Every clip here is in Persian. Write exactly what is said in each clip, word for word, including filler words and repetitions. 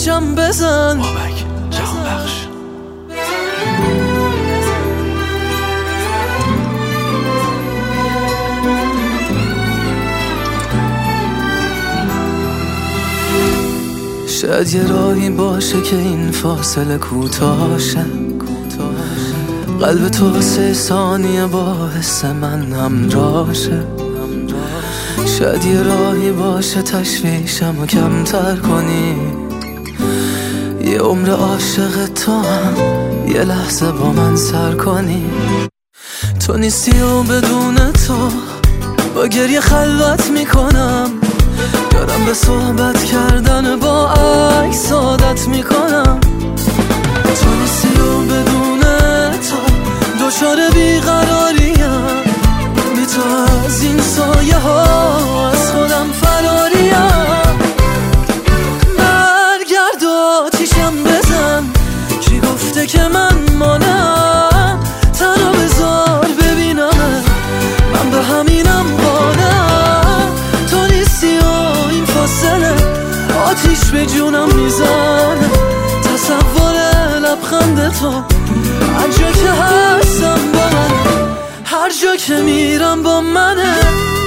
آتیشم بزن. بابک جهان بخش. شاید یه راهی باشه که این فاصله کوتاه شه، قلب تو واسه ثانیه باعث من همراه شه. شاید یه راهی باشه تشویشم و کمتر کنی، یه عمر عاشق تو هم یه لحظه با من سر کنی. تو نیستی و بدون تو با گریه خلوت میکنم، دارم به صحبت کردن با عکس عادت میکنم. تو نیستی و بدون تو دچار بیقراریم، بی تو از این سایه ها از خودم فراریم. برگرد و آتیشم بزن، کی گفته که من مانم؟ تنها بذار ببینم من به همینم قانم. تو نیستی و این فاصله آتیش به جونم میزنه، تصور لبخند تو هر جا که هستم با من، هر جا که میرم با منه.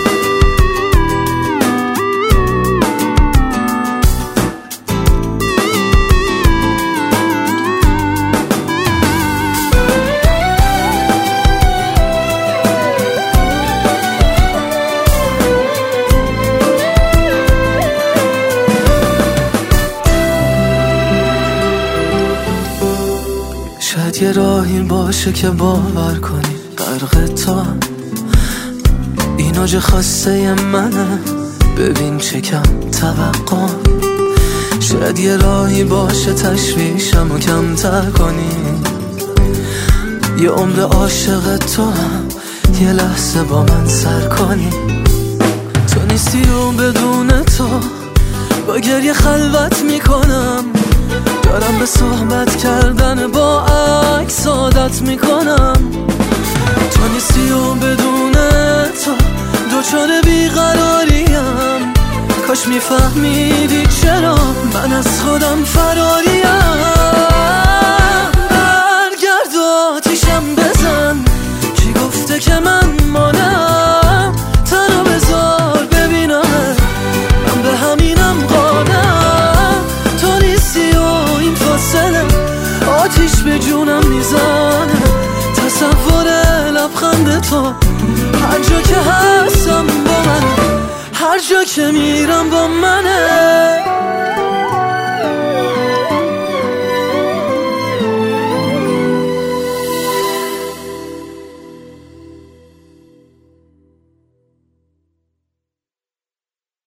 شاید یه راهی باشه که باور کنی غرق تو هم، این اوج خواسته منه، ببین چه کم توقع. شاید یه راهی باشه تشویشم و کمتر کنی، یه عمر عاشق تو هم یه لحظه با من سر کنی. تو نیستی و بدون تو با گریه خلوت میکنم، دارم به صحبت کردن با عکس عادت میکنم. تو نیستی و بدون تو دچار بیقراریم، کاش میفهمیدی چرا من از خودم فراریم. برگرد و آتیشم بزن، کی گفته که من مانم؟ تنها بذار ببینم من به همینم قانم. تو نیستی و این فاصله آتیش به جونم میزنه، تصور لبخند تو هر جا که هستم با من، هر جا که میرم با منه.